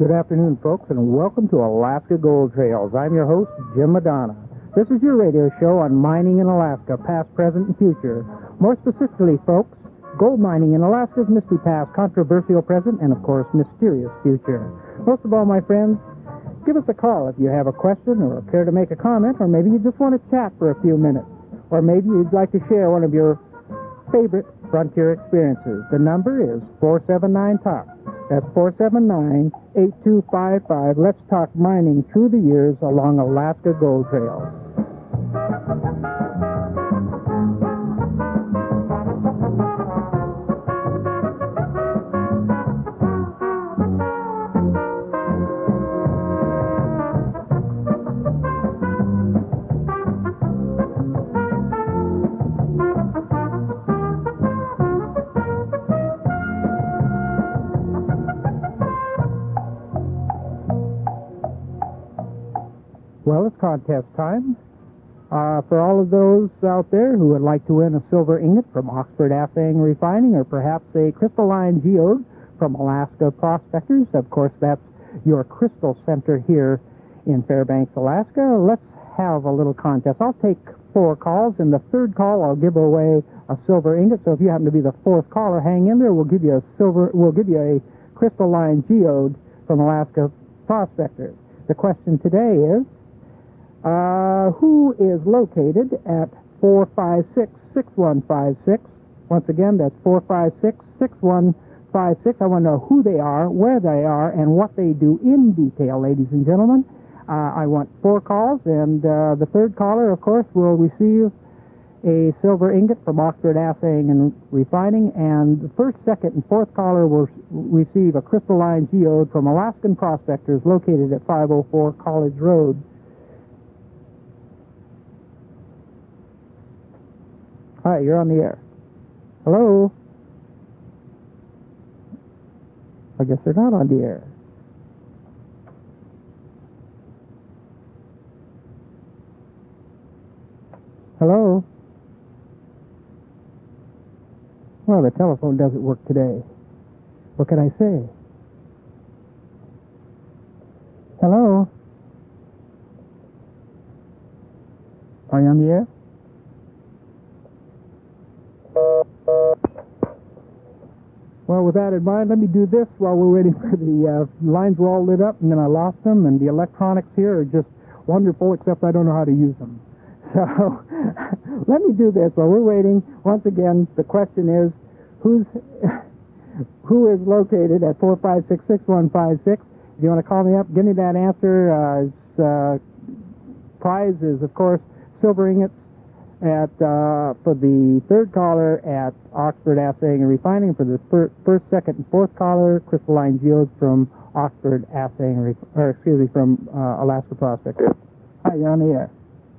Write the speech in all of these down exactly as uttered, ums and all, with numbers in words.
Good afternoon, folks, and welcome to Alaska Gold Trails. I'm your host, Jim Madonna. This is your radio show on mining in Alaska, past, present, and future. More specifically, folks, gold mining in Alaska's misty past, controversial present, and, of course, mysterious future. Most of all, my friends, give us a call if you have a question or care to make a comment, or maybe you just want to chat for a few minutes, or maybe you'd like to share one of your favorite frontier experiences. The number is four seven nine talk. That's four seven nine, eight two five five. Let's talk mining through the years along Alaska Gold Trail. Well, it's contest time. Uh, for all of those out there who would like to win a silver ingot from Oxford Assaying Refining, or perhaps a crystalline geode from Alaska Prospectors, of course, that's your crystal center here in Fairbanks, Alaska. Let's have a little contest. I'll take four calls. In the third call, I'll give away a silver ingot. So if you happen to be the fourth caller, hang in there. We'll give you a silver. We'll give you a crystalline geode from Alaska Prospectors. The question today is, Uh, who is located at four five six, six one five six? Once again, that's four five six, six one five six. I want to know who they are, where they are, and what they do in detail, ladies and gentlemen. Uh, I want four calls, and uh, the third caller, of course, will receive a silver ingot from Oxford Assaying and Refining, and the first, second, and fourth caller will receive a crystalline geode from Alaskan Prospectors located at five oh four College Road. Hi, you're on the air. Hello? I guess they're not on the air. Hello? Well, the telephone doesn't work today. What can I say? Hello? Are you on the air? Well, with that in mind, let me do this while we're waiting for the uh, lines were all lit up, and then I lost them, and the electronics here are just wonderful, except I don't know how to use them. So let me do this while we're waiting. Once again, the question is, who's who is located at four five six, six one five six? If you want to call me up, give me that answer. Uh, it's, uh, prize is, of course, silver ingots at uh, for the third caller at Oxford Assaying and Refining. For the fir first, second, and fourth caller, crystalline geodes from Oxford Assaying, Re or excuse me, from uh, Alaska Prospectors. Hi, you're on the air.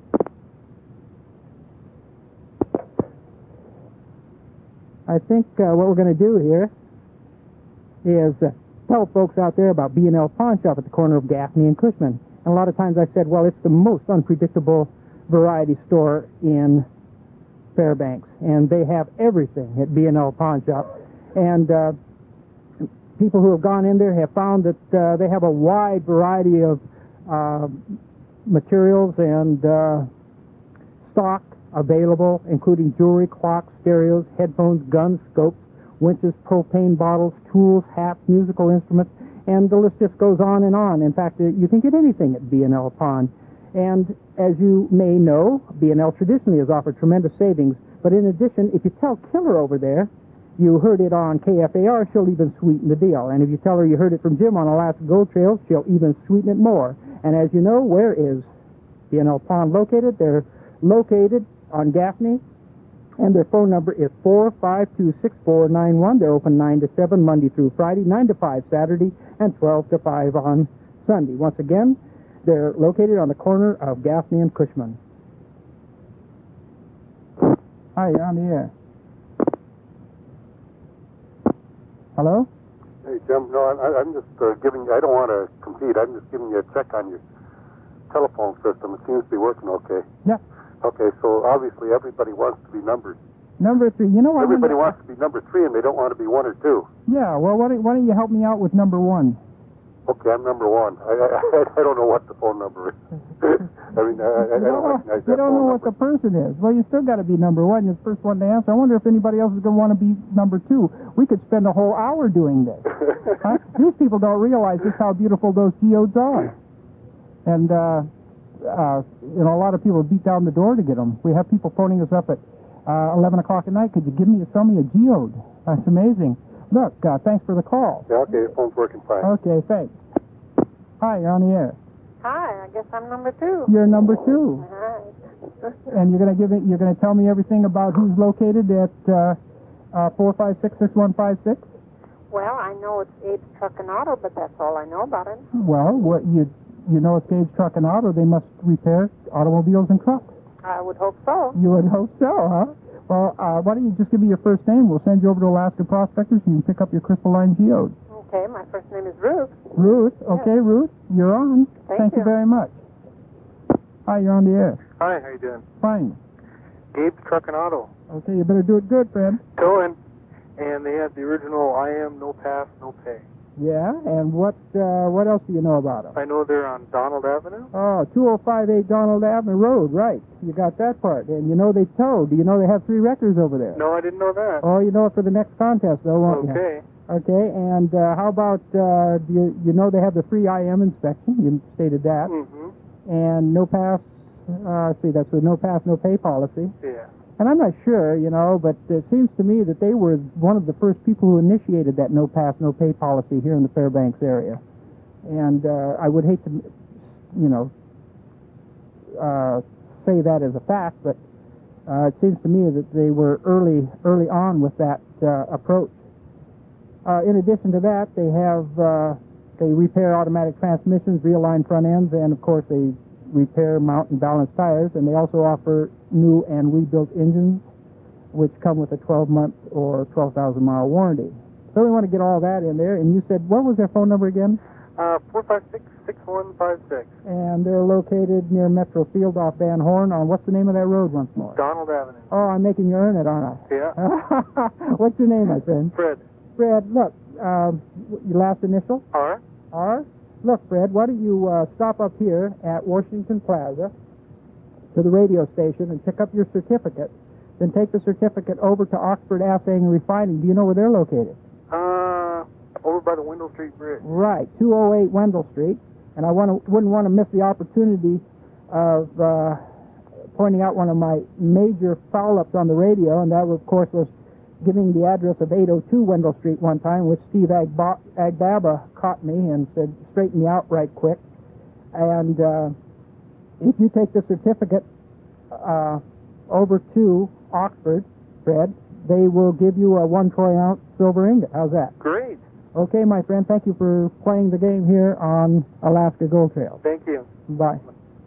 I think uh, what we're going to do here is uh, tell folks out there about B and L Pawn Shop at the corner of Gaffney and Cushman. And a lot of times I said, well, it's the most unpredictable variety store in Fairbanks, and they have everything at B and L Pawn Shop. And uh, people who have gone in there have found that uh, they have a wide variety of uh, materials and uh, stock available, including jewelry, clocks, stereos, headphones, guns, scopes, winches, propane bottles, tools, hats, musical instruments, and the list just goes on and on. In fact, you can get anything at B and L Pawn. And as you may know, B and L traditionally has offered tremendous savings, but in addition, if you tell Killer over there you heard it on K F A R, she'll even sweeten the deal. And if you tell her you heard it from Jim on Alaska Gold Trails, she'll even sweeten it more. And as you know, where is B and L Pawn located? They're located on Gaffney, and their phone number is four five two, six four nine one. They're open nine to seven Monday through Friday, nine to five Saturday, and twelve to five on Sunday. Once again, they're located on the corner of Gaffney and Cushman. Hi, you're on the air. Hello? Hey, Jim. No, I, I'm just uh, giving, I don't want to compete. I'm just giving you a check on your telephone system. It seems to be working okay. Yeah. Okay, so obviously everybody wants to be number Number three. You know what? Everybody wants to be number three, and they don't want to be one or two. Yeah, well, why don't, why don't you help me out with number one? Okay, I'm number one. I, I, I don't know what the phone number is. I mean, I, I, I don't No, recognize you that don't phone know what number. the person is. Well, you still got to be number one. You're the first one to answer. I wonder if anybody else is going to want to be number two. We could spend a whole hour doing this. Huh? These people don't realize just how beautiful those geodes are. And, uh, uh, you know, a lot of people beat down the door to get them. We have people phoning us up at uh, eleven o'clock at night. Could you give me, sell me a geode? That's amazing. Look, uh, thanks for the call. Yeah, okay, your phone's working fine. Okay, thanks. Hi, you're on the air. Hi, I guess I'm number two. You're number two. Hi. And you're going to give it. You're going to tell me everything about who's located at uh, uh, four five six six one five six. Well, I know it's Abe's Truck and Auto, but that's all I know about it. Well, what you you know it's Gabe's Truck and Auto. They must repair automobiles and trucks. I would hope so. You would hope so, huh? Well, uh, why don't you just give me your first name? We'll send you over to Alaska Prospectors and you can pick up your crystalline geode. Okay, my first name is Ruth. Ruth. Okay, Ruth, you're on. Thank you you. very much. Hi, you're on the air. Hi, how you doing? Fine. Gabe's Truck and Auto. Okay, you better do it good, friend. Towing. And they have the original I am, no pass, no pay. Yeah, and what uh, what else do you know about them? I know they're on Donald Avenue. Oh, two oh five eight Donald Avenue Road, right. You got that part. And you know they tow. Do you know they have three records over there? No, I didn't know that. Oh, you know it for the next contest, though, won't Okay. you? Okay, and uh, how about, uh, do you, you know they have the free I M inspection. You stated that. Mm-hmm. And no pass, uh, see, that's the no pass, no pay policy. Yeah. And I'm not sure, you know, but it seems to me that they were one of the first people who initiated that no pass, no pay policy here in the Fairbanks area. And uh, I would hate to, you know, uh, say that as a fact, but uh, it seems to me that they were early, early on with that uh, approach. Uh, in addition to that, they have uh, they repair automatic transmissions, realign front ends, and of course they repair, mount, and balance tires. And they also offer new and rebuilt engines, which come with a twelve month or twelve thousand mile warranty. So we want to get all that in there. And you said, what was their phone number again? Uh, four five six six one five six. And they're located near Metro Field off Van Horn on, what's the name of that road once more? Donald Avenue. Oh, I'm making you earn it, aren't I? Yeah. What's your name, my friend? Fred. Fred, look, um, your last initial? R. R. Look, Fred, why don't you uh, stop up here at Washington Plaza to the radio station and pick up your certificate, then take the certificate over to Oxford Assaying and Refining. Do you know where they're located? Uh, over by the Wendell Street Bridge. Right, two oh eight Wendell Street. And I wanna, wouldn't want to miss the opportunity of uh, pointing out one of my major foul-ups on the radio, and that, of course, was giving the address of eight oh two Wendell Street one time, which Steve Agba- Agbaba caught me and said, straighten me out right quick. And uh, if you take the certificate uh, over to Oxford, Fred, they will give you a one troy ounce silver ingot. How's that? Great. Okay, my friend, thank you for playing the game here on Alaska Gold Trail. Thank you. Bye.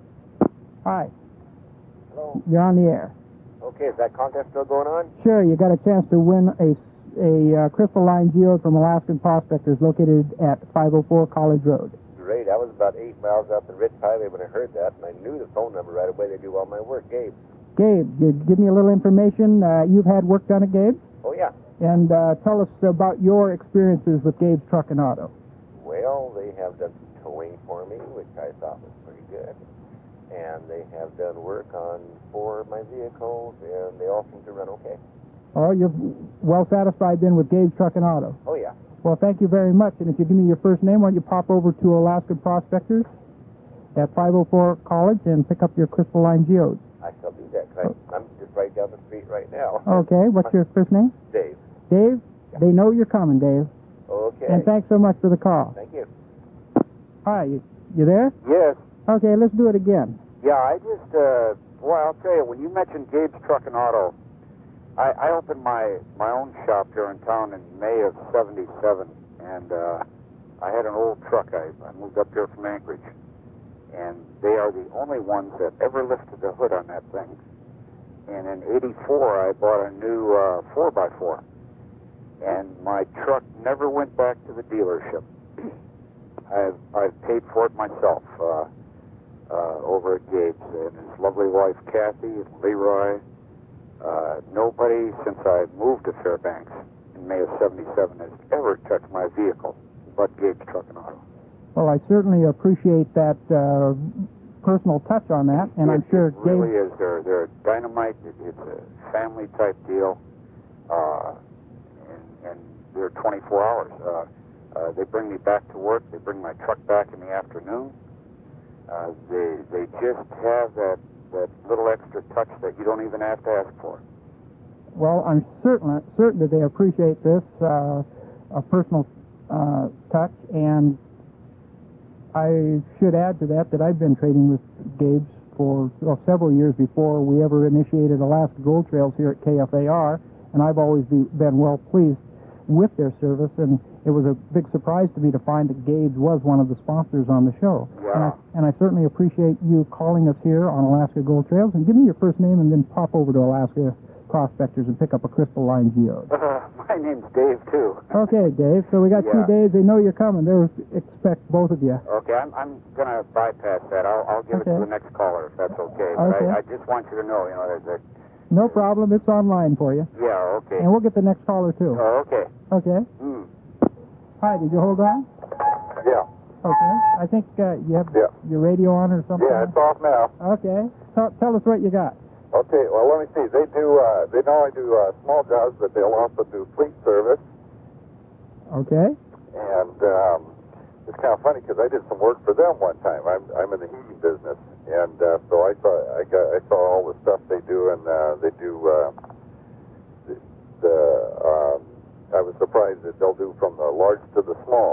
Hi, Hello. you're on the air. Okay, is that contest still going on? Sure, you got a chance to win a, a uh, crystalline geode from Alaskan Prospectors located at five oh four College Road. Great. I was about eight miles up the Ridge Highway when I heard that, and I knew the phone number right away. They do all my work. Gabe. Gabe, you give me a little information. Uh, you've had work done at Gabe's? Oh, yeah. And uh, tell us about your experiences with Gabe's Truck and Auto. Well, they have done some towing for me, which I thought was pretty good. And they have done work on four of my vehicles, and they all seem to run okay. Oh, you're well satisfied then with Gabe's Truck and Auto. Oh, yeah. Well, thank you very much. And if you give me your first name, why don't you pop over to Alaska Prospectors at five oh four College and pick up your crystalline geodes. I shall do that, 'cause I, I'm just right down the street right now. Okay, what's your first name? Dave. Dave? They know you're coming, Dave. Okay. And thanks so much for the call. Thank you. Hi, you, you there? Yes. Okay, let's do it again. Yeah, I just, uh, well, I'll tell you, when you mentioned Gabe's Truck and Auto, I, I opened my, my own shop here in town in May of seventy-seven, and uh, I had an old truck. I, I moved up here from Anchorage, and they are the only ones that ever lifted the hood on that thing. And in eighty-four, I bought a new uh, four by four, and my truck never went back to the dealership. I've, I've paid for it myself. Uh, Uh, over at Gabe's, and his lovely wife Kathy and Leroy. Uh, nobody since I moved to Fairbanks in May of seventy-seven has ever touched my vehicle but Gabe's Truck and Auto. Well, I certainly appreciate that uh, personal touch on that, and it, I'm sure it really Dave... is. They're, they're dynamite. It, it's a family-type deal, uh, and, and they're twenty-four hours. Uh, uh, they bring me back to work. They bring my truck back in the afternoon. Uh, they they just have that, that little extra touch that you don't even have to ask for. Well, I'm certain, certain that they appreciate this, uh, a personal uh, touch, and I should add to that that I've been trading with Gabe's for well, several years before we ever initiated Alaska Gold Trails here at K F A R, and I've always be, been well pleased with their service, and it was a big surprise to me to find that Gabe's was one of the sponsors on the show. Yeah. And I, and I certainly appreciate you calling us here on Alaska Gold Trails, and give me your first name and then pop over to Alaska Prospectors and pick up a crystalline geode. Uh, my name's Dave, too. Okay, Dave, so we got Yeah. two days. They know you're coming. They expect both of you. Okay, I'm, I'm going to bypass that. I'll, I'll give Okay. it to the next caller, if that's okay. But Okay. I, I just want you to know, you know, that, that No problem. It's online for you. yeah, okay. And we'll get the next caller, too. Oh, okay. Okay. Hmm. Hi, did you hold on? Yeah. Okay. I think uh, you have Yeah. your radio on or something? Yeah, it's off now. Okay. So, tell us what you got. Okay, well, let me see. They do, uh, they not only do uh, small jobs, but they'll also do fleet service. Okay. And um, it's kind of funny because I did some work for them one time. I'm, I'm in the heating business. And uh, so I saw, I, got, I saw all the stuff they do, and uh, they do, uh, the, the um, I was surprised that they'll do from the large to the small.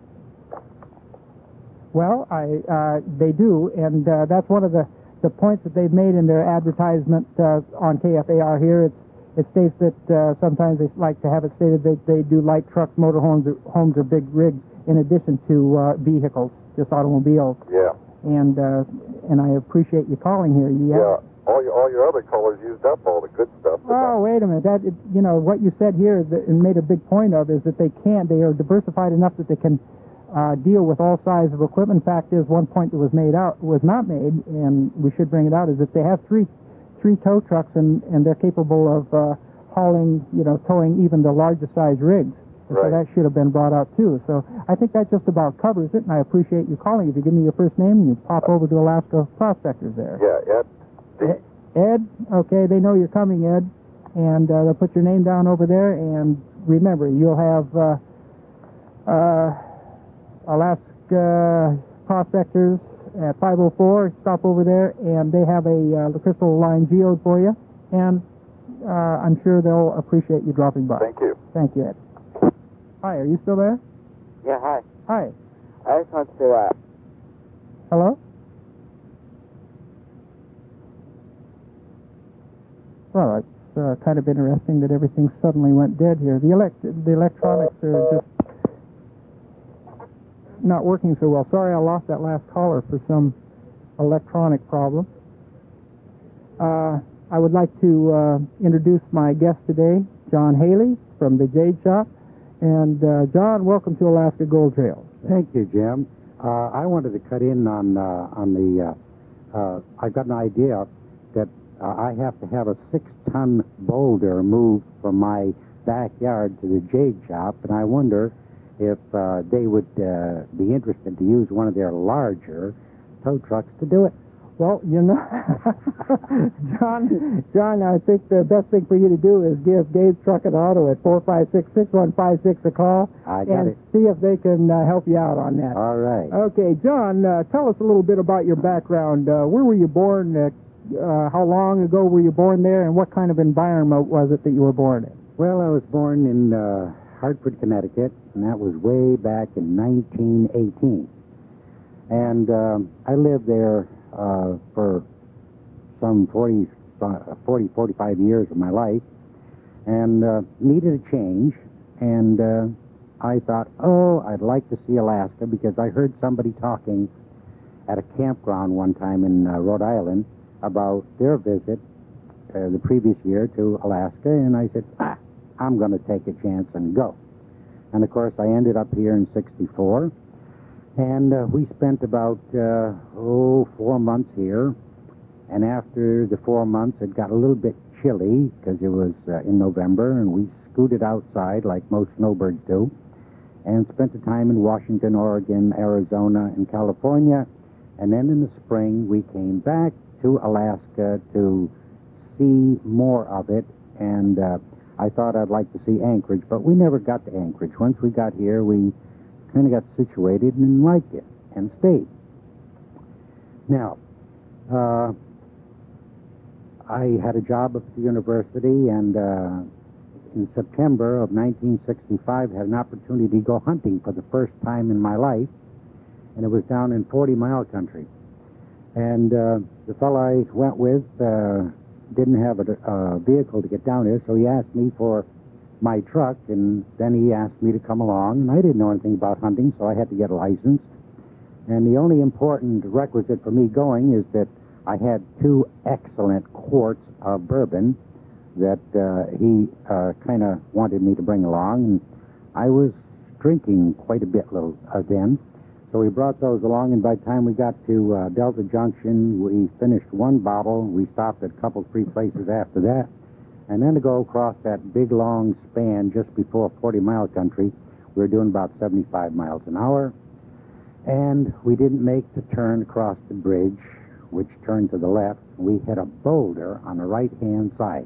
Well, I uh, they do, and uh, that's one of the, the points that they've made in their advertisement uh, on K F A R here. It's, it states that uh, sometimes they like to have it stated that they do light trucks, motorhomes, or, homes, or big rigs in addition to uh, vehicles, just automobiles. Yeah. And uh, and I appreciate you calling here. You Yeah. All your, all your other callers used up all the good stuff. Oh, wait a minute. That it, you know what you said here that, and made a big point of is that they can. They are diversified enough that they can uh, deal with all sizes of equipment. In fact, is one point that was made out was not made, and we should bring it out, is that they have three three tow trucks, and and they're capable of uh, hauling, you know, towing even the largest size rigs. And Right. So that should have been brought out too. So I think that just about covers it, and I appreciate you calling. If you give me your first name, and you pop over to Alaska Prospectors there. Yeah, Ed. Ed, Ed, okay, they know you're coming, Ed, and uh, they'll put your name down over there. And remember, you'll have uh, uh, Alaska Prospectors at five oh four. Stop over there, and they have a uh, crystal line geode for you. And uh, I'm sure they'll appreciate you dropping by. Thank you. Thank you, Ed. Hi, are you still there? Yeah, hi. Hi. I just want to, uh, Hello? Well, it's uh, kind of interesting that everything suddenly went dead here. The elect the electronics are just not working so well. Sorry I lost that last caller for some electronic problem. Uh, I would like to uh, introduce my guest today, John Haley from the Jade Shop. And uh, John, welcome to Alaska Gold Trails. Thank you, Jim. Uh, I wanted to cut in on uh, on the. Uh, uh, I've got an idea that uh, I have to have a six-ton boulder moved from my backyard to the Jade Shop, and I wonder if uh, they would uh, be interested to use one of their larger tow trucks to do it. Well, you know, John, John, I think the best thing for you to do is give Gabe's Truck and Auto at four five six, six one five six a call I got and it. see if they can uh, help you out on that. All right. Okay, John, uh, tell us a little bit about your background. Uh, where were you born? Uh, uh, how long ago were you born there? And what kind of environment was it that you were born in? Well, I was born in uh, Hartford, Connecticut, and that was way back in nineteen eighteen. And um, I lived there uh, for some forty, forty, forty-five years of my life, and uh, needed a change. And uh, I thought, oh, I'd like to see Alaska, because I heard somebody talking at a campground one time in uh, Rhode Island about their visit uh, the previous year to Alaska, and I said, ah, I'm going to take a chance and go. And of course, I ended up here in sixty-four, and uh, we spent about, uh, oh, four months here. And after the four months, it got a little bit chilly, because it was uh, in November, and we scooted outside like most snowbirds do. and spent the time in Washington, Oregon, Arizona, and California. And then in the spring, we came back to Alaska to see more of it. And uh, I thought I'd like to see Anchorage, but we never got to Anchorage. Once we got here, we kind of got situated and liked it and stayed. Now, uh, I had a job at the university, and uh, in September of nineteen sixty-five, had an opportunity to go hunting for the first time in my life, and it was down in forty mile country. And uh, the fellow I went with uh, didn't have a, a vehicle to get down there, so he asked me for my truck, and then he asked me to come along, and I didn't know anything about hunting, so I had to get a license. And the only important requisite for me going is that I had two excellent quarts of bourbon that uh, he uh, kind of wanted me to bring along, and I was drinking quite a bit little uh, then. So we brought those along, and by the time we got to uh, Delta Junction, we finished one bottle. We stopped at a couple, three places after that. And then to go across that big, long span just before forty mile country, we were doing about seventy-five miles an hour. And we didn't make the turn across the bridge, which turned to the left. We hit a boulder on the right-hand side.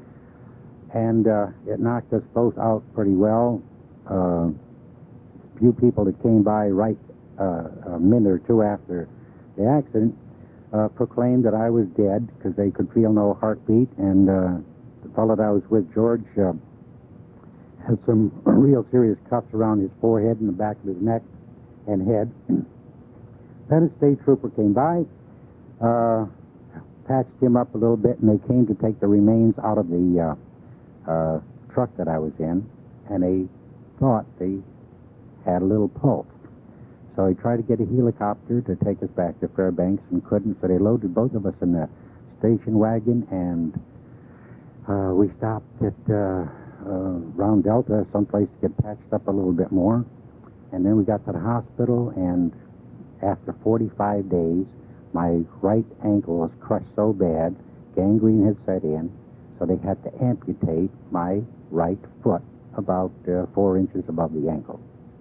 And uh, it knocked us both out pretty well. Uh, few people that came by right uh, a minute or two after the accident uh, proclaimed that I was dead because they could feel no heartbeat. And uh, the fellow that I was with, George, uh, had some real serious cuts around his forehead and the back of his neck and head. Then a state trooper came by, uh, patched him up a little bit, and they came to take the remains out of the uh, uh, truck that I was in, and they thought they had a little pulse. So he tried to get a helicopter to take us back to Fairbanks and couldn't, so they loaded both of us in the station wagon, and uh, we stopped at uh, uh, Round Delta, someplace to get patched up a little bit more. And then we got to the hospital, and after forty-five days, my right ankle was crushed so bad, gangrene had set in, so they had to amputate my right foot about uh, four inches above the ankle.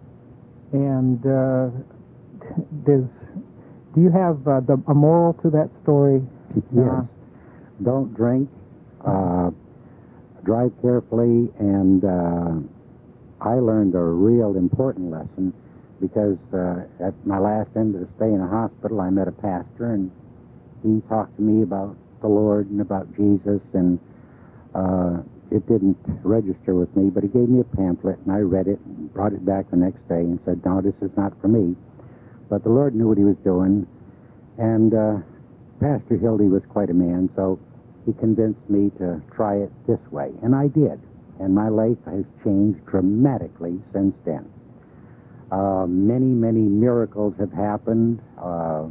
And uh, does do you have uh, the, a moral to that story? Yes. Uh, Don't drink, uh, drive carefully, and uh, I learned a real important lesson because uh, at my last end of the stay in the hospital, I met a pastor, and he talked to me about the Lord and about Jesus, and uh, it didn't register with me, but he gave me a pamphlet, and I read it and brought it back the next day and said, no, this is not for me. But the Lord knew what he was doing, and uh, Pastor Hildy was quite a man, so he convinced me to try it this way, and I did. And my life has changed dramatically since then. Uh, many, many miracles have happened. Uh,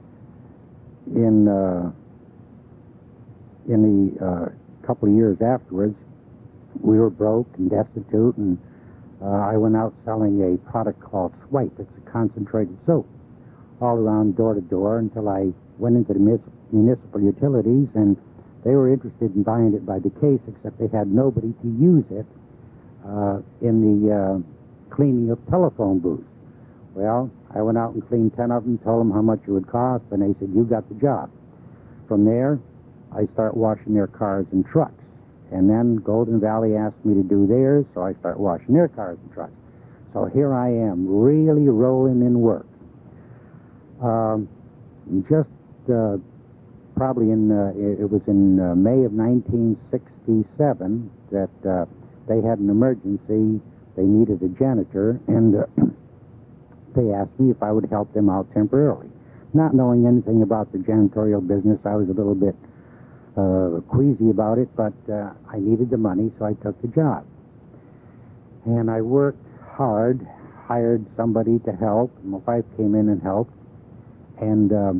in uh, in the uh, couple of years afterwards, we were broke and destitute, and uh, I went out selling a product called Swipe. It's a concentrated soap, all around door to door, until I went into the munis- municipal utilities, and they were interested in buying it by the case, except they had nobody to use it uh, in the uh, cleaning of telephone booths. Well, I went out and cleaned ten of them, told them how much it would cost, and they said, you got the job. From there, I start washing their cars and trucks. And then Golden Valley asked me to do theirs, so I start washing their cars and trucks. So here I am, really rolling in work. Um, just uh, probably in, uh, it was in uh, May of nineteen sixty-seven that uh, they had an emergency. They needed a janitor, and uh, they asked me if I would help them out temporarily. Not knowing anything about the janitorial business, I was a little bit uh, queasy about it, but uh, I needed the money, so I took the job. And I worked hard, hired somebody to help. My wife came in and helped, and um,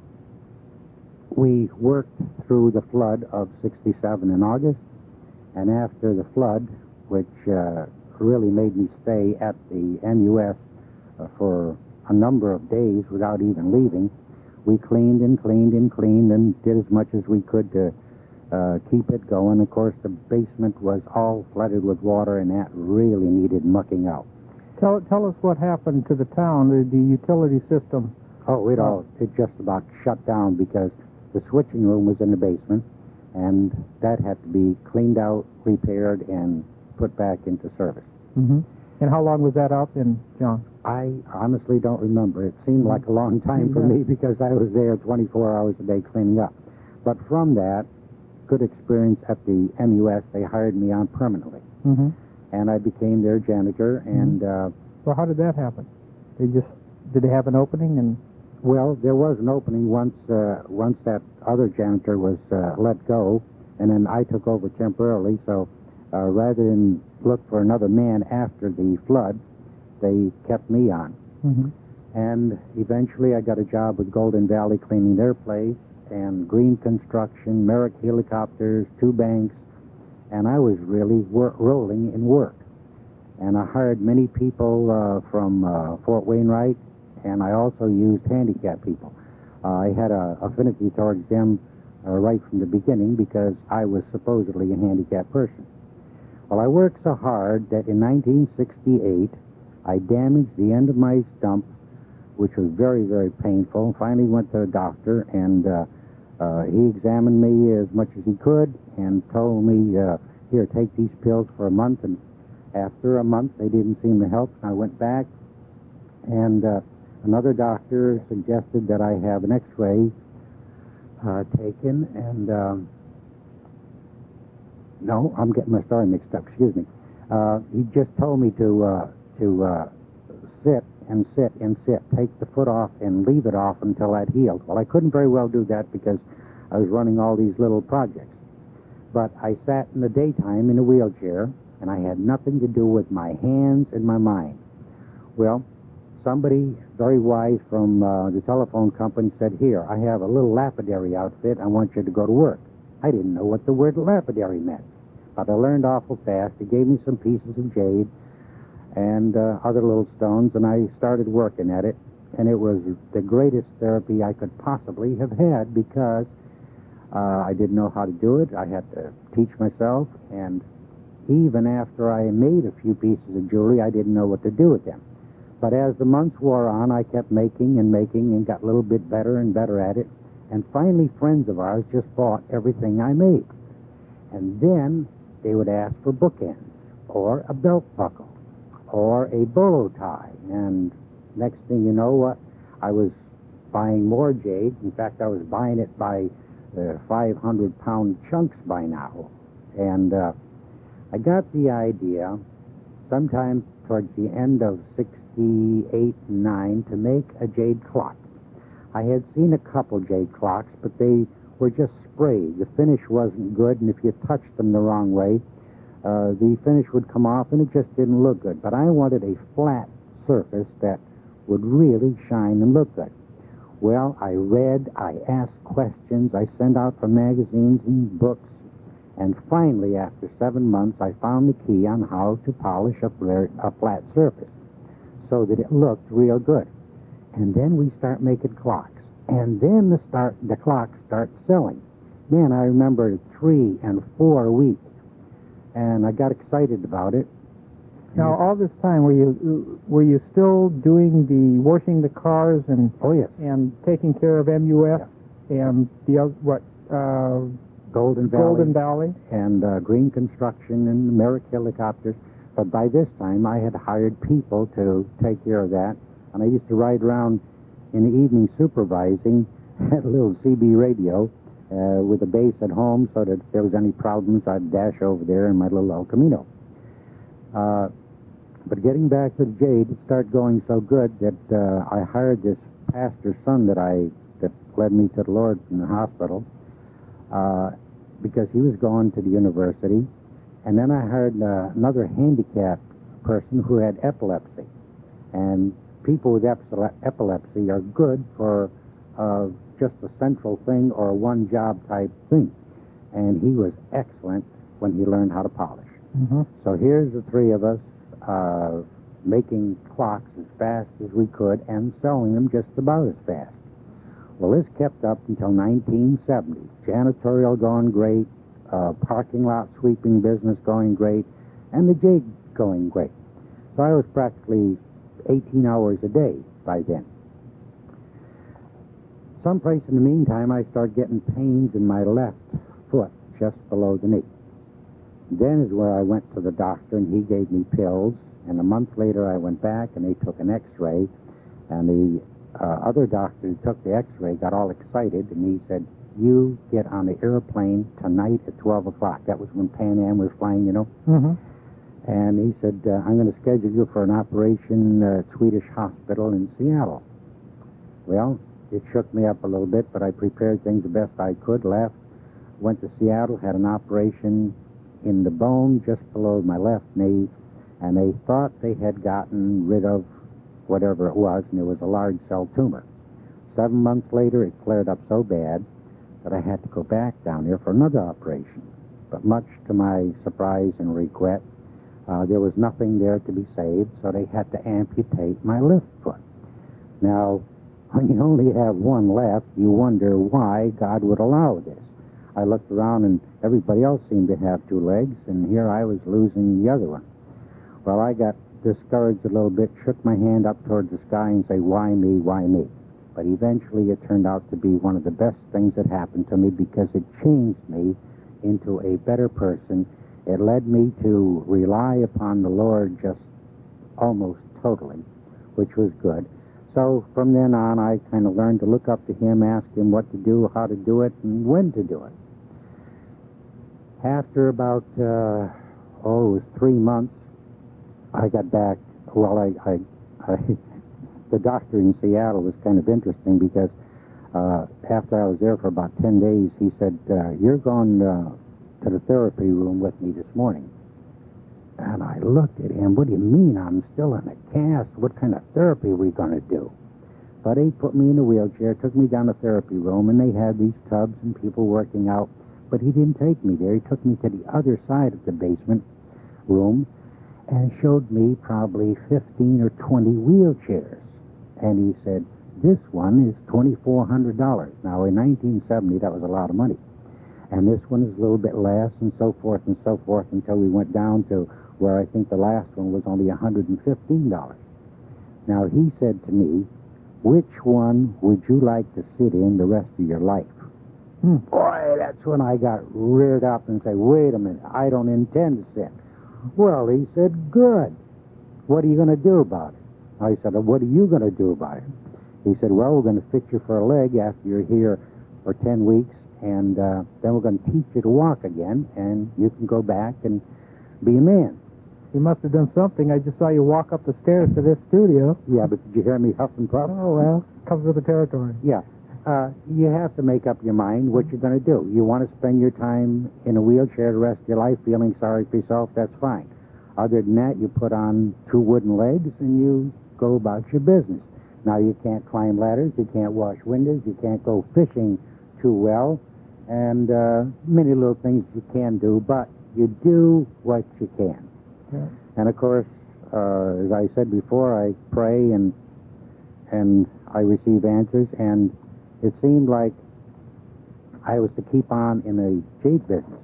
we worked through the flood of sixty-seven in August, and after the flood, which uh, really made me stay at the M U S uh, for a number of days without even leaving, we cleaned and cleaned and cleaned and did as much as we could to uh, keep it going. Of course, the basement was all flooded with water, and that really needed mucking out. Tell tell us what happened to the town, the, the utility system. Oh, it all, it just about shut down because the switching room was in the basement, and that had to be cleaned out, repaired, and put back into service. Mm-hmm. And how long was that out then, John? I honestly don't remember. It seemed like a long time for Yeah. me because I was there twenty-four hours a day cleaning up. But from that, good experience at the M U S, they hired me on permanently. Mm-hmm. And I became their janitor, and, uh, Well, how did that happen? They just, did they have an opening? And well, there was an opening once, uh, once that other janitor was uh, let go, and then I took over temporarily, so uh, rather than look for another man after the flood, they kept me on. mm-hmm. And eventually I got a job with Golden Valley cleaning their place, and Green Construction, Merrick Helicopters, two banks, and I was really wor- rolling in work. And I hired many people uh, from uh, Fort Wainwright, and I also used handicapped people. Uh, I had a affinity towards them uh, right from the beginning because I was supposedly a handicapped person. Well, I worked so hard that in nineteen sixty-eight, I damaged the end of my stump, which was very, very painful. Finally went to a doctor, and uh, uh, he examined me as much as he could and told me, uh, here, take these pills for a month. And after a month, they didn't seem to help. I went back, and uh, another doctor suggested that I have an x-ray uh, taken, and um, no, I'm getting my story mixed up, excuse me. Uh, he just told me to uh, to uh, sit and sit and sit, take the foot off and leave it off until that healed. Well, I couldn't very well do that because I was running all these little projects. But I sat in the daytime in a wheelchair, and I had nothing to do with my hands and my mind. Well, somebody very wise from uh, the telephone company said, here, I have a little lapidary outfit. I want you to go to work. I didn't know what the word lapidary meant, but I learned awful fast. He gave me some pieces of jade and uh, other little stones, and I started working at it, and it was the greatest therapy I could possibly have had because uh, I didn't know how to do it. I had to teach myself, and even after I made a few pieces of jewelry, I didn't know what to do with them. But as the months wore on, I kept making and making and got a little bit better and better at it, and finally friends of ours just bought everything I made. And then they would ask for bookends, or a belt buckle, or a bolo tie. And next thing you know, what I was buying more jade. In fact, I was buying it by uh, five hundred pound chunks by now. And uh, I got the idea sometime towards the end of sixty-eight and nine to make a jade clock. I had seen a couple jade clocks, but they were just sprayed. The finish wasn't good, and if you touched them the wrong way, Uh, the finish would come off, and it just didn't look good. But I wanted a flat surface that would really shine and look good. Well, I read, I asked questions, I sent out for magazines and books, and finally, after seven months, I found the key on how to polish a, flat, a flat surface so that it looked real good. And then we start making clocks, and then the start the clocks start selling. Man, I remember three and four a week. And I got excited about it. now, all this time, were you were you still doing the washing the cars and Oh, yes. and taking care of M U S and the other what uh, Golden Valley. Golden Valley? And uh, Green Construction and Merrick Helicopters. But by this time, I had hired people to take care of that. And I used to ride around in the evening supervising at a little C B radio uh, with a base at home, so that if there was any problems, I'd dash over there in my little El Camino. Uh, but getting back to the jade, it started going so good that uh, I hired this pastor's son that I that led me to the Lord in the hospital uh, because he was going to the university. And then I hired uh, another handicapped person who had epilepsy. And people with epile- epilepsy are good for uh, just a central thing or a one-job type thing. And he was excellent when he learned how to polish. Mm-hmm. So here's the three of us uh, making clocks as fast as we could and selling them just about as fast. Well, this kept up until nineteen seventy. Janitorial going great, uh, parking lot sweeping business going great, and the jade going great. So I was practically eighteen hours a day by then. Someplace in the meantime, I started getting pains in my left foot, just below the knee. Then is where I went to the doctor, and he gave me pills. And a month later, I went back, and they took an X-ray. And the uh, other doctor who took the X-ray got all excited, and he said, "You get on the airplane tonight at twelve o'clock." That was when Pan Am was flying, you know. Mm-hmm. And he said, uh, "I'm going to schedule you for an operation uh, at Swedish Hospital in Seattle." Well, it shook me up a little bit, but I prepared things the best I could, left, went to Seattle, had an operation in the bone just below my left knee, and they thought they had gotten rid of whatever it was, and it was a large cell tumor. Seven months later, it flared up so bad that I had to go back down there for another operation. But much to my surprise and regret, uh, there was nothing there to be saved, so they had to amputate my left foot. Now, when you only have one left, you wonder why God would allow this. I looked around, and everybody else seemed to have two legs, and here I was losing the other one. Well, I got discouraged a little bit, shook my hand up toward the sky and say, "Why me, why me?" But eventually it turned out to be one of the best things that happened to me, because it changed me into a better person. It led me to rely upon the Lord just almost totally, which was good. So from then on, I kind of learned to look up to him, ask him what to do, how to do it, and when to do it. After about, uh, oh, it was three months, I got back. Well, I, I, I the doctor in Seattle was kind of interesting, because uh, after I was there for about ten days, he said, uh, "You're going uh, to the therapy room with me this morning." And I looked at him. "What do you mean? I'm still in a cast. What kind of therapy are we going to do?" But he put me in a wheelchair, took me down the therapy room, and they had these tubs and people working out. But he didn't take me there. He took me to the other side of the basement room and showed me probably fifteen or twenty wheelchairs. And he said, "This one is twenty-four hundred dollars. Now, in nineteen seventy, that was a lot of money. And this one is a little bit less, and so forth and so forth, until we went down to where I think the last one was only one hundred fifteen dollars. Now, he said to me, "Which one would you like to sit in the rest of your life?" Hmm. Boy, that's when I got reared up and said, "Wait a minute, I don't intend to sit." Well, he said, "Good. What are you going to do about it?" I said, "What are you going to do about it?" He said, "Well, we're going to fix you for a leg after you're here for ten weeks, and uh, then we're going to teach you to walk again, and you can go back and be a man." You must have done something. I just saw you walk up the stairs to this studio. Yeah, but did you hear me huff and puff? Oh, well, comes with the territory. Yeah. Uh, you have to make up your mind what you're going to do. You want to spend your time in a wheelchair the rest of your life feeling sorry for yourself, that's fine. Other than that, you put on two wooden legs and you go about your business. Now, you can't climb ladders, you can't wash windows, you can't go fishing too well, and uh, many little things you can do, but you do what you can. Yeah. And, of course, uh, as I said before, I pray and and I receive answers, and it seemed like I was to keep on in the jade business.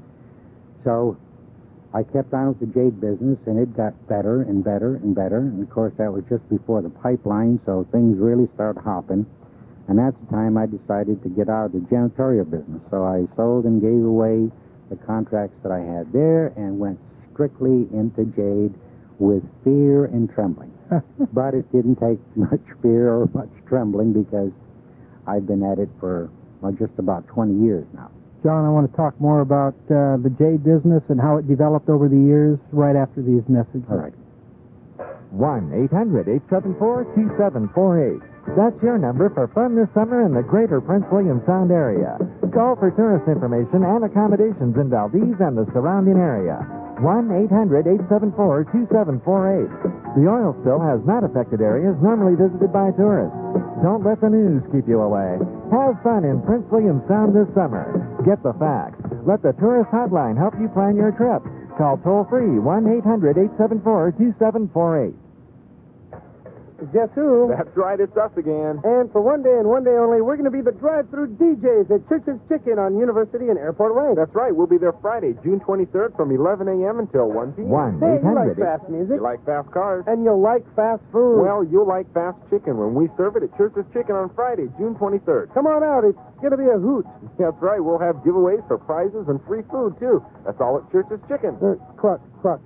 So I kept on with the jade business, and it got better and better and better. And, of course, that was just before the pipeline, so things really started hopping. And that's the time I decided to get out of the janitorial business. So I sold and gave away the contracts that I had there and went strictly into jade with fear and trembling. But it didn't take much fear or much trembling, because I've been at it for well, just about twenty years now. John, I want to talk more about uh, the jade business and how it developed over the years right after these messages. All right. one eight hundred eight seven four two seven four eight. That's your number for fun this summer in the greater Prince William Sound area. Call for tourist information and accommodations in Valdez and the surrounding area. one eight hundred eight seven four two seven four eight. The oil spill has not affected areas normally visited by tourists. Don't let the news keep you away. Have fun in Prince William Sound this summer. Get the facts. Let the tourist hotline help you plan your trip. Call toll-free one eight hundred eight seven four two seven four eight. Guess who? That's right, it's us again. And for one day and one day only, we're going to be the drive-through D Js at Church's Chicken on University and Airport Way. That's right, we'll be there Friday, June twenty-third from eleven a.m. until one p.m. one Hey, eight you like hundred fast music. You like fast cars? And you'll like fast food. Well, you'll like fast chicken when we serve it at Church's Chicken on Friday, June twenty-third. Come on out. It's going to be a hoot. That's right, we'll have giveaways for prizes and free food, too. That's all at Church's Chicken. Uh, cluck, cluck.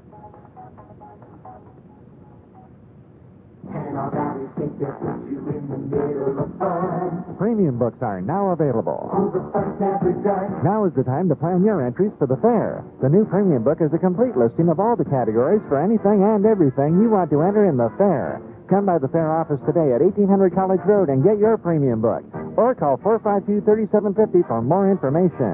Premium books are now available. Now is the time to plan your entries for the fair. The new premium book is a complete listing of all the categories for anything and everything you want to enter in the fair. Come by the fair office today at eighteen hundred College Road and get your premium book. Or call four five two, three seven five zero for more information.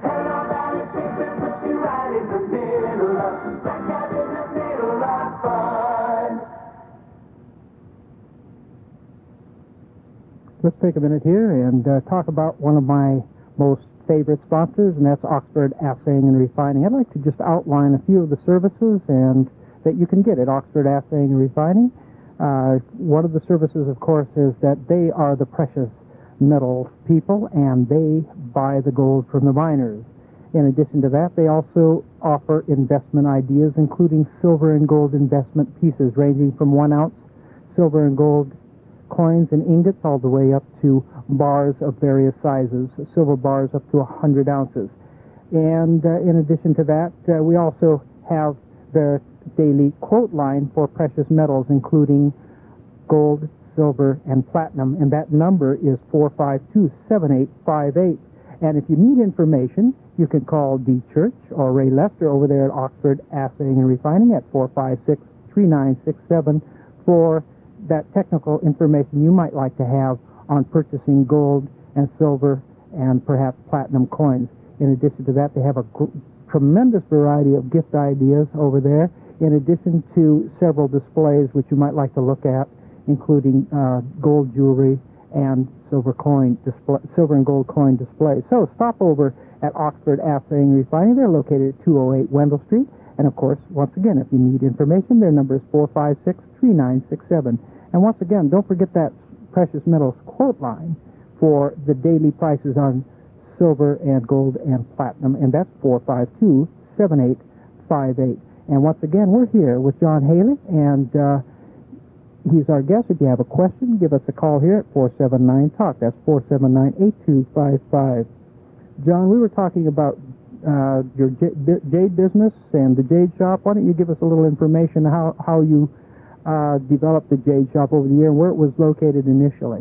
Let's take a minute here and uh, talk about one of my most favorite sponsors, and that's Oxford Assaying and Refining. I'd like to just outline a few of the services and that you can get at Oxford Assaying and Refining. Uh, one of the services, of course, is that they are the precious metals people, and they buy the gold from the miners. In addition to that, they also offer investment ideas, including silver and gold investment pieces ranging from one ounce silver and gold coins and ingots all the way up to bars of various sizes, silver bars up to one hundred ounces. And uh, in addition to that, uh, we also have the daily quote line for precious metals, including gold, silver, and platinum, and that number is four five two, seven eight five eight. And if you need information, you can call Dee Church or Ray Lester over there at Oxford Assaying and Refining at four five six, three nine six seven for that technical information you might like to have on purchasing gold and silver and perhaps platinum coins. In addition to that, they have a gr- tremendous variety of gift ideas over there, in addition to several displays which you might like to look at, including uh, gold jewelry and silver coin display, silver and gold coin displays. So stop over at Oxford Assaying and Refining. They're located at two oh eight Wendell Street. And of course, once again, if you need information, their number is four five six, three nine six seven. And once again, don't forget that precious metals quote line for the daily prices on silver and gold and platinum, and that's four five two, seven eight five eight. And once again, we're here with John Haley, and uh, he's our guest. If you have a question, give us a call here at four seven nine talk. That's four seven nine, eight two five five. John, we were talking about uh, your j- jade business and the jade shop. Why don't you give us a little information how, how you uh, developed the jade shop over the year and where it was located initially?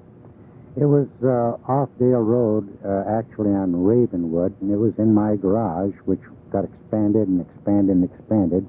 It was uh, off Dale Road, uh, actually on Ravenwood, and it was in my garage, which got expanded and expanded and expanded.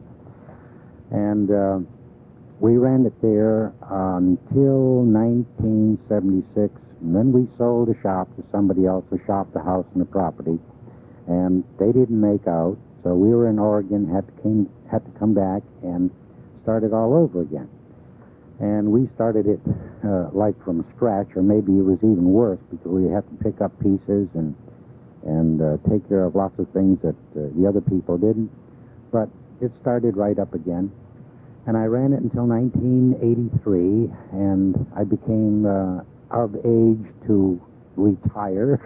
And uh, we ran it there until nineteen seventy-six, and then we sold the shop to somebody else, the shop, the house, and the property. And they didn't make out, so we were in Oregon, had to, came, had to come back and start it all over again. And we started it uh, like from scratch, or maybe it was even worse because we had to pick up pieces and and uh, take care of lots of things that uh, the other people didn't. But it started right up again. And I ran it until nineteen eighty-three, and I became uh, of age to retire.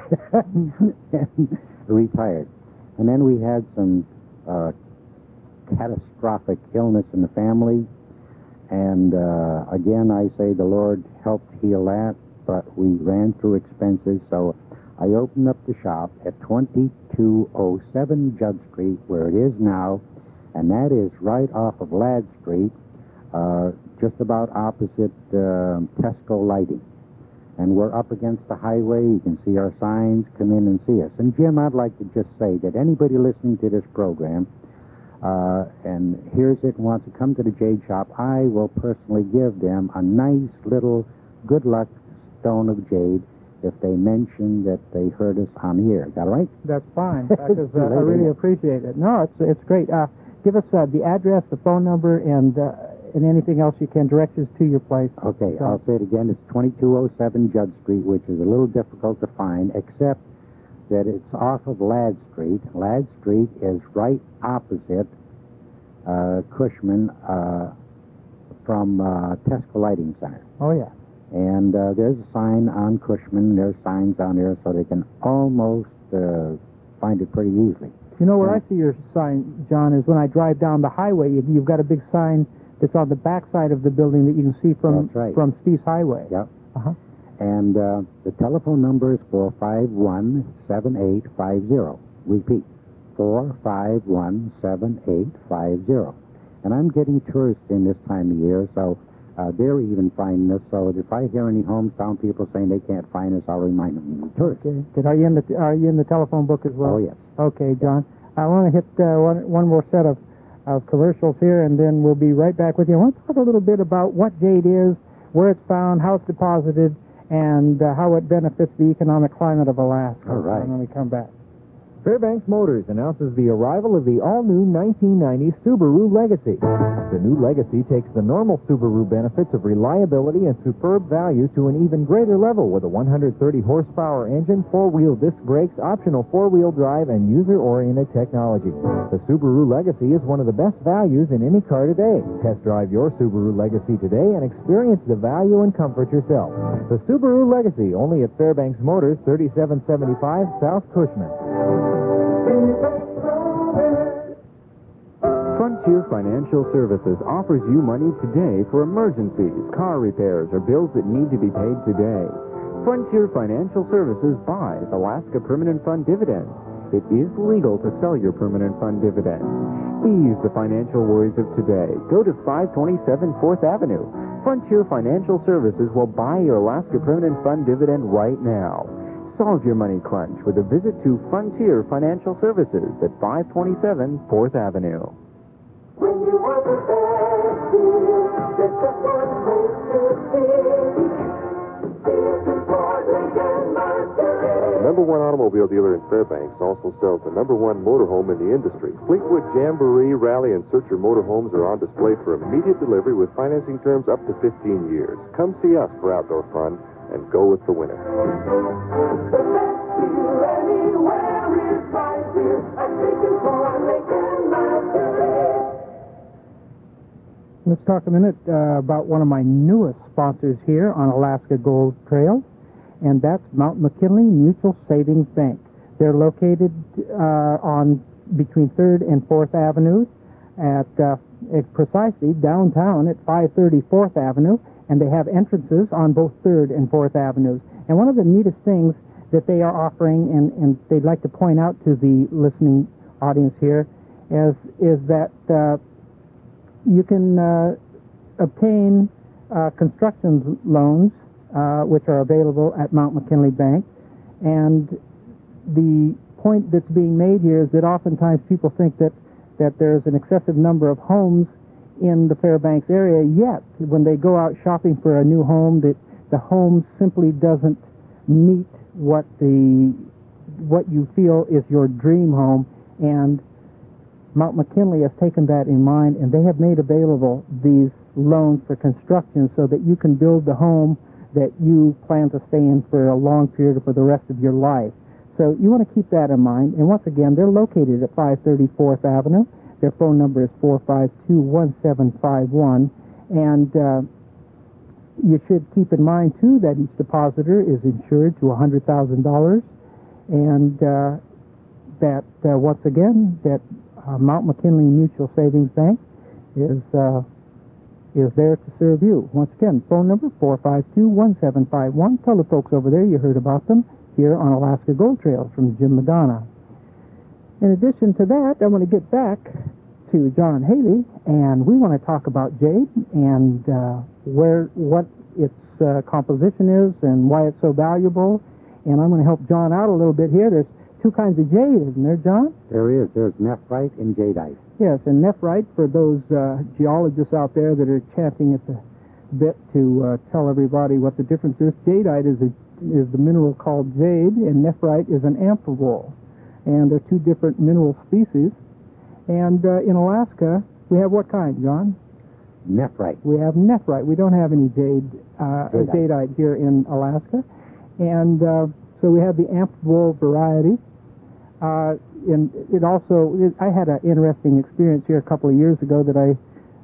and retired. And then we had some uh, catastrophic illness in the family. And uh, again, I say the Lord helped heal that, but we ran through expenses. So I opened up the shop at twenty-two oh seven Judd Street, where it is now, and that is right off of Ladd Street, uh, just about opposite uh, Tesco Lighting. And we're up against the highway. You can see our signs. Come in and see us. And Jim, I'd like to just say that anybody listening to this program Uh, and hears it and wants to come to the jade shop, I will personally give them a nice little good luck stone of jade if they mention that they heard us on the air. Is that all right? That's fine. Because, uh, I really appreciate it. No, it's it's great. Uh, give us uh, the address, the phone number, and uh, and anything else you can direct us to your place. Okay, So- I'll say it again. It's twenty-two oh seven Judd Street, which is a little difficult to find, except that it's off of Ladd Street. Ladd Street is right opposite uh, Cushman, uh, from uh, Tesco Lighting Center. Oh, yeah. And uh, there's a sign on Cushman. There's signs on there so they can almost uh, find it pretty easily. You know where I see your sign, John, is when I drive down the highway. You- You've got a big sign that's on the back side of the building that you can see from That's right. from Steve's Highway. Yep. Uh-huh. And uh, the telephone number is four five one, seven eight five zero. Repeat, four five one, seven eight five zero. And I'm getting tourists in this time of year, so uh, they're even finding us. So if I hear any hometown people saying they can't find us, I'll remind them we're tourists. Okay. Good. Are you in the Are you in the telephone book as well? Oh, yes. Okay, John. I want to hit uh, one one more set of of commercials here, and then we'll be right back with you. I want to talk a little bit about what jade is, where it's found, how it's deposited, and uh, how it benefits the economic climate of Alaska. All right. When we come back. Fairbanks Motors announces the arrival of the all-new nineteen ninety Subaru Legacy. The new Legacy takes the normal Subaru benefits of reliability and superb value to an even greater level with a one hundred thirty horsepower engine, four-wheel disc brakes, optional four-wheel drive, and user-oriented technology. The Subaru Legacy is one of the best values in any car today. Test drive your Subaru Legacy today and experience the value and comfort yourself. The Subaru Legacy, only at Fairbanks Motors, thirty-seven seventy-five South Cushman. Frontier Financial Services offers you money today for emergencies, car repairs, or bills that need to be paid today. Frontier Financial Services buys Alaska Permanent Fund dividends. It is legal to sell your permanent fund dividend. Ease the financial worries of today. Go to five twenty-seven fourth Avenue. Frontier Financial Services will buy your Alaska Permanent Fund dividend right now. Solve your money crunch with a visit to Frontier Financial Services at five twenty-seven fourth Avenue. When you want the best deal, there's just one place to be. It's Ford Lincoln Mercury. The number one automobile dealer in Fairbanks also sells the number one motorhome in the industry. Fleetwood, Jamboree, Rally, and Searcher motorhomes are on display for immediate delivery with financing terms up to fifteen years. Come see us for outdoor fun and go with the winner. The best deal anywhere is right here at Lincoln Ford Lincoln Mercury. Let's talk a minute uh, about one of my newest sponsors here on Alaska Gold Trail, and that's Mount McKinley Mutual Savings Bank. They're located uh, on between third and fourth Avenues at, uh, at precisely downtown at five thirty fourth Avenue, and they have entrances on both third and fourth Avenues. And one of the neatest things that they are offering, and, and they'd like to point out to the listening audience here, is, is that uh, you can uh, obtain uh, construction loans, uh, which are available at Mount McKinley Bank. And the point that's being made here is that oftentimes people think that, that there's an excessive number of homes in the Fairbanks area, yet when they go out shopping for a new home, that the home simply doesn't meet what the what you feel is your dream home. And Mount McKinley has taken that in mind, and they have made available these loans for construction so that you can build the home that you plan to stay in for a long period for the rest of your life. So you want to keep that in mind. And once again, they're located at five thirty fourth Avenue. Their phone number is four five two, one seven five one. And uh, you should keep in mind, too, that each depositor is insured to one hundred thousand dollars. And uh, that, uh, once again, that Uh, Mount McKinley Mutual Savings Bank is uh, is there to serve you. Once again, phone number four five two, one seven five one. Tell the folks over there you heard about them here on Alaska Gold Trails from Jim Madonna. In addition to that, I want to get back to John Haley, and we want to talk about jade and uh, where what its uh, composition is and why it's so valuable. And I'm going to help John out a little bit here. There's two kinds of jade, isn't there, John? There is. There's nephrite and jadeite. Yes, and nephrite, for those uh, geologists out there that are champing at the bit to uh, tell everybody what the difference is, jadeite is, a, is the mineral called jade, and nephrite is an amphibole. And they're two different mineral species. And uh, in Alaska, we have what kind, John? Nephrite. We have nephrite. We don't have any jade, uh, jadeite. jadeite here in Alaska. And uh, so we have the amphibole variety. Uh, and it also, it, I had an interesting experience here a couple of years ago that I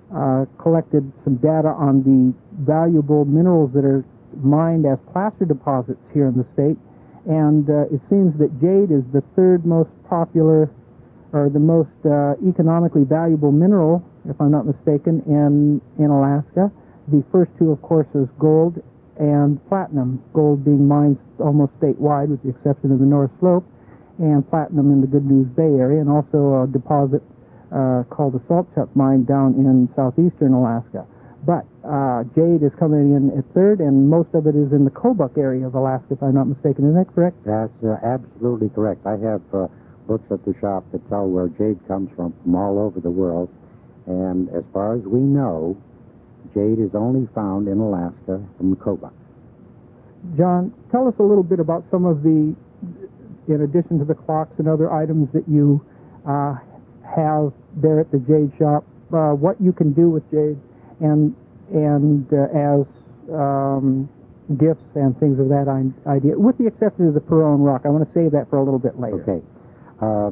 uh, collected some data on the valuable minerals that are mined as placer deposits here in the state, and uh, it seems that jade is the third most popular or the most uh, economically valuable mineral, if I'm not mistaken, in, in Alaska. The first two, of course, is gold and platinum, gold being mined almost statewide with the exception of the North Slope, and platinum in the Good News Bay area, and also a deposit uh, called the Saltchuk mine down in southeastern Alaska. But uh, jade is coming in at third, and most of it is in the Kobuk area of Alaska, if I'm not mistaken. Is that correct? That's uh, absolutely correct. I have uh, books at the shop that tell where jade comes from, from all over the world. And as far as we know, jade is only found in Alaska from Kobuk. John, tell us a little bit about some of the, in addition to the clocks and other items that you uh, have there at the jade shop, uh, what you can do with jade and and uh, as um, gifts and things of that idea, with the exception of the Perone rock. I want to save that for a little bit later. Okay. Uh,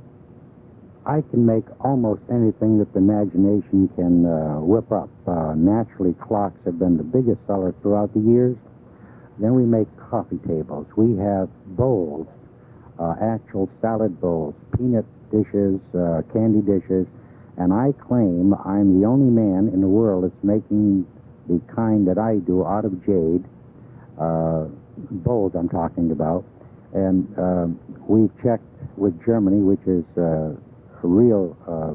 I can make almost anything that the imagination can uh, whip up. Uh, naturally, clocks have been the biggest seller throughout the years. Then we make coffee tables. We have bowls, uh, actual salad bowls, peanut dishes, uh, candy dishes, and I claim I'm the only man in the world that's making the kind that I do out of jade, uh, bowls I'm talking about. And uh, we've checked with Germany, which is uh, a real uh,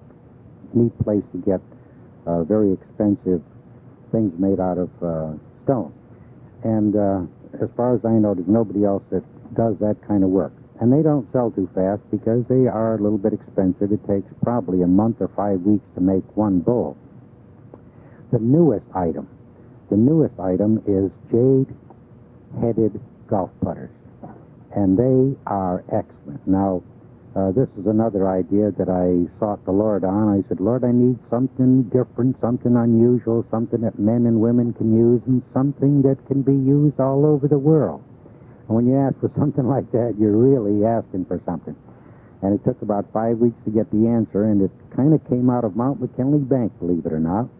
neat place to get uh, very expensive things made out of uh, stone. And uh, as far as I know, there's nobody else that does that kind of work. And they don't sell too fast because they are a little bit expensive. It takes probably a month or five weeks to make one bowl. The newest item, the newest item is jade-headed golf putters. And they are excellent. Now, uh, this is another idea that I sought the Lord on. I said, Lord, I need something different, something unusual, something that men and women can use, and something that can be used all over the world. And when you ask for something like that, you're really asking for something. And it took about five weeks to get the answer, and it kind of came out of Mount McKinley Bank, believe it or not.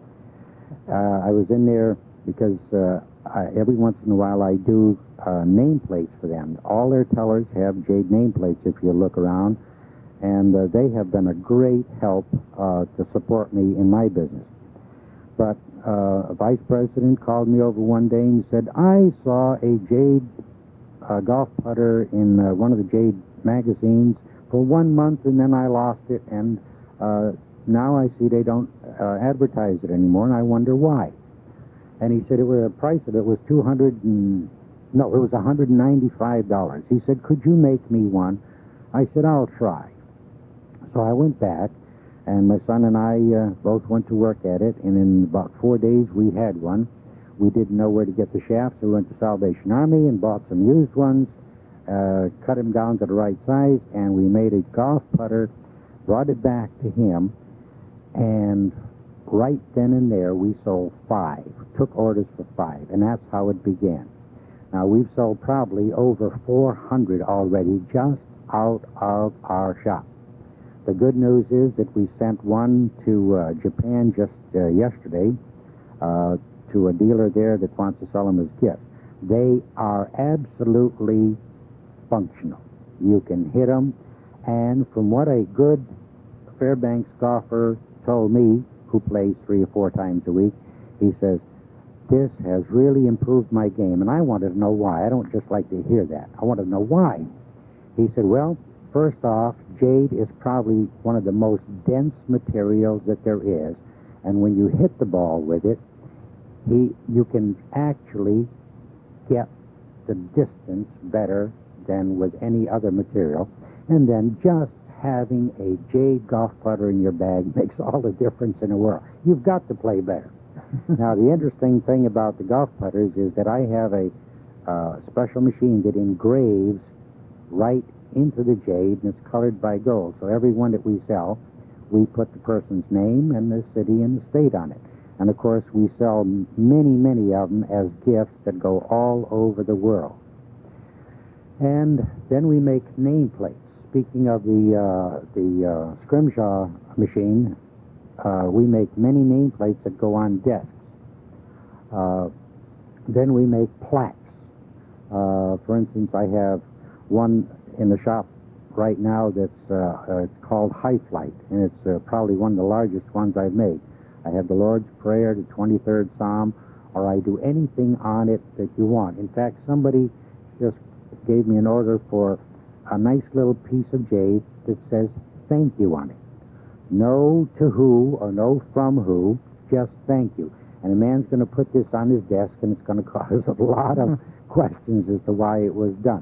Uh, I was in there because uh, I, every once in a while I do uh, nameplates for them. All their tellers have jade nameplates if you look around, and uh, they have been a great help uh, to support me in my business. But uh, a vice president called me over one day and said, I saw a jade uh, golf putter in uh, one of the jade magazines for one month, and then I lost it, and uh, now I see they don't uh, advertise it anymore, and I wonder why. And he said it was a price of it was two hundred and no, it was one hundred ninety-five dollars. He said, could you make me one? I said, I'll try. So I went back, and my son and I uh, both went to work at it, and in about four days we had one. We didn't know where to get the shafts, so we went to Salvation Army and bought some used ones, uh, cut them down to the right size, and we made a golf putter, brought it back to him, and right then and there we sold five, took orders for five, and that's how it began. Now we've sold probably over four hundred already just out of our shop. The good news is that we sent one to uh, Japan just uh, yesterday uh, to a dealer there that wants to sell them as gifts. They are absolutely functional. You can hit them, and from what a good Fairbanks golfer told me, who plays three or four times a week, he says, this has really improved my game. And I wanted to know why. I don't just like to hear that. I want to know why. He said, well, first off, jade is probably one of the most dense materials that there is. And when you hit the ball with it, he, you can actually get the distance better than with any other material. And then just having a jade golf putter in your bag makes all the difference in the world. You've got to play better. Now, the interesting thing about the golf putters is that I have a uh, special machine that engraves right into the jade, and it's colored by gold. So every one that we sell, we put the person's name and the city and the state on it. And, of course, we sell many, many of them as gifts that go all over the world. And then we make nameplates. Speaking of the uh, the uh, Scrimshaw machine, uh, we make many nameplates that go on desks. Uh, then we make plaques. Uh, for instance, I have one in the shop right now that's uh, uh, it's called High Flight, and it's uh, probably one of the largest ones I've made. I have the Lord's Prayer, the twenty-third Psalm, or I do anything on it that you want. In fact, somebody just gave me an order for a nice little piece of jade that says thank you on it. No to who or no from who, just thank you. And a man's going to put this on his desk, and it's going to cause a lot of questions as to why it was done.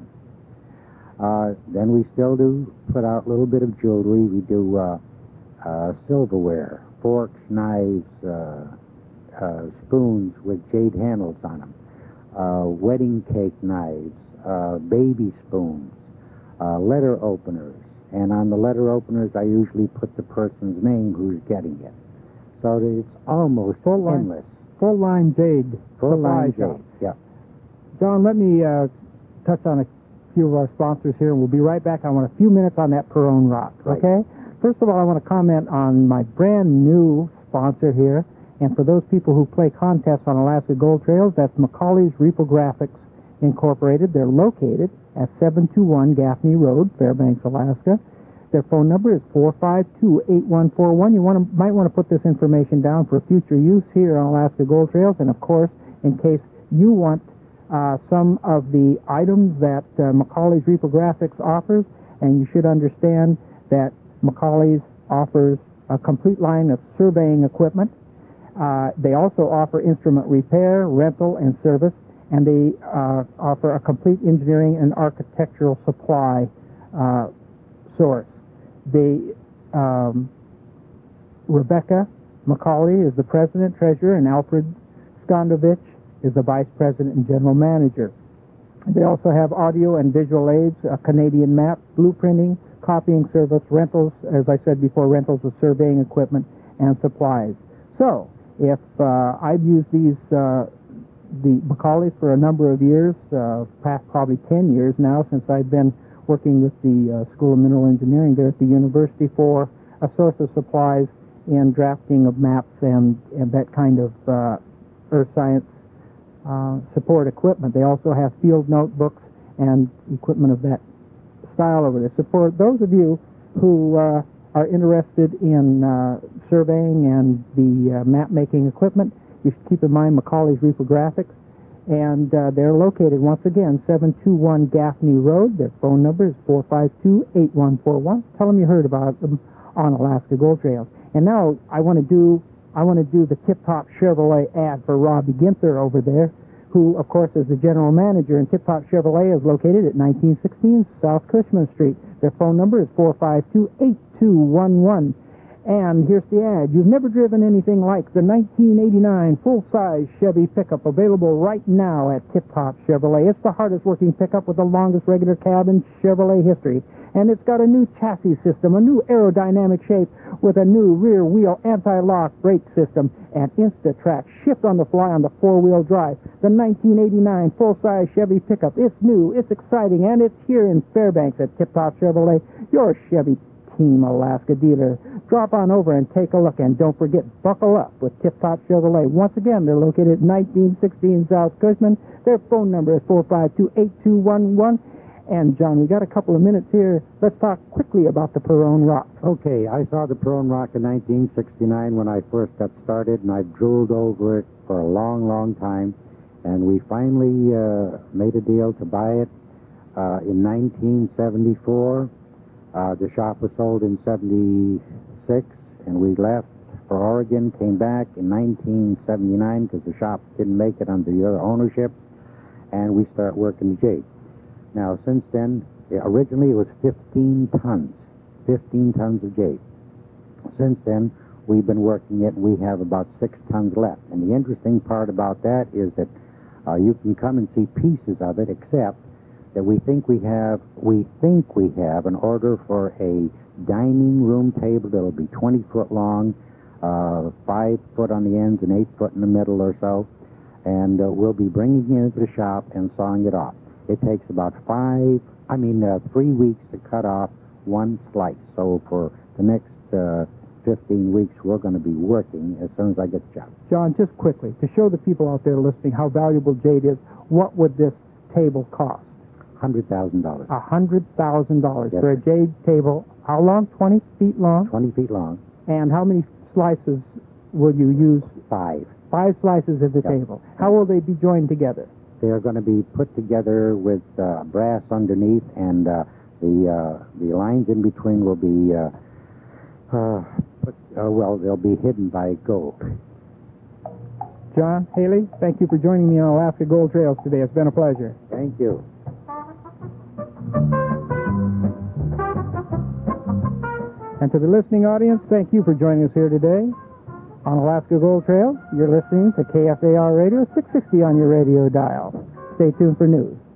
Uh, then we still do put out a little bit of jewelry. We do uh, uh, silverware, forks, knives, uh, uh, spoons with jade handles on them, uh, wedding cake knives, uh, baby spoons, uh, letter openers. And on the letter openers, I usually put the person's name who's getting it. So that it's almost full endless. Line, full line jade. Full line supply shop. jade, yeah. John, let me uh, touch on a few of our sponsors here, and we'll be right back. I want a few minutes on that Perone rock, Right. okay? First of all, I want to comment on my brand new sponsor here, and for those people who play contests on Alaska Gold Trails, that's Macaulay's Reprographics Incorporated. They're located at seven two one Gaffney Road, Fairbanks, Alaska. Their phone number is four five two, eight one four one. You want to, might want to put this information down for future use here on Alaska Gold Trails, and of course, in case you want uh, some of the items that uh, Macaulay's Reprographics offers, and you should understand that Macaulay's offers a complete line of surveying equipment. Uh, they also offer instrument repair, rental, and service, and they uh, offer a complete engineering and architectural supply uh, source. They, um, Rebecca Macaulay is the president, treasurer, and Alfred Skondovich is the vice president and general manager. They also have audio and visual aids, a Canadian map, blueprinting, copying service, rentals, as I said before, rentals of surveying equipment and supplies. So, if uh, I've used these, uh, the Macaulay's for a number of years, uh, past probably ten years now, since I've been working with the uh, School of Mineral Engineering there at the university for a source of supplies in drafting of maps and, and that kind of uh, earth science uh, support equipment. They also have field notebooks and equipment of that style over there. So for those of you who uh, are interested in uh, surveying and the uh, map-making equipment, you should keep in mind Macaulay's Reprographics. And uh, they're located, once again, seven two one Gaffney Road. Their phone number is four five two, eight one four one. Tell them you heard about them on Alaska Gold Trails. And now I want to do I want to do the Tip Top Chevrolet ad for Robbie Ginther over there, who, of course, is the general manager. And Tip Top Chevrolet is located at nineteen sixteen South Cushman Street. Their phone number is four five two, eight two one one. And here's the ad. You've never driven anything like the nineteen eighty-nine full-size Chevy pickup, available right now at Tip Top Chevrolet. It's the hardest-working pickup with the longest regular cab in Chevrolet history. And it's got a new chassis system, a new aerodynamic shape with a new rear-wheel anti-lock brake system, and Insta-Track shift on the fly on the four-wheel drive. The nineteen eighty-nine full-size Chevy pickup. It's new, it's exciting, and it's here in Fairbanks at Tip Top Chevrolet, your Chevy Team Alaska dealer. Drop on over and take a look, and don't forget, buckle up with Tip Top Chevrolet. Once again, they're located at nineteen sixteen South Cushman. Their phone number is four five two, eight two one one. And, John, we got a couple of minutes here. Let's talk quickly about the Perone rock. Okay, I saw the Perone rock in nineteen sixty-nine when I first got started, and I've drooled over it for a long, long time. And we finally uh, made a deal to buy it uh, in nineteen seventy-four. Uh, the shop was sold in seventy-six, and we left for Oregon, came back in nineteen seventy-nine because the shop didn't make it under the other ownership, and we start working the jade. Now, since then, originally it was fifteen tons, fifteen tons of jade. Since then, we've been working it, and we have about six tons left. And the interesting part about that is that uh, you can come and see pieces of it, except that we think we have, we think we have an order for a dining room table that'll be twenty foot long, uh, five foot on the ends and eight foot in the middle or so, and uh, we'll be bringing it into the shop and sawing it off. It takes about five, I mean, uh, three weeks to cut off one slice. So for the next uh, fifteen weeks, we're going to be working as soon as I get the job. John, just quickly, to show the people out there listening how valuable jade is, what would this table cost? one hundred thousand dollars. A hundred thousand dollars Yes, for a sir. jade table. How long? Twenty feet long. twenty feet long. And how many slices will you use? Five. Five slices of the Yep. table. How will they be joined together? They are going to be put together with uh, brass underneath, and uh, the uh, the lines in between will be uh, uh, put, uh, well, they'll be hidden by gold. John, Haley, thank you for joining me on Alaska Gold Trails today. It's been a pleasure. Thank you. And to the listening audience, thank you for joining us here today on Alaska Gold Trail. You're listening to K F A R Radio, six sixty on your radio dial. Stay tuned for news.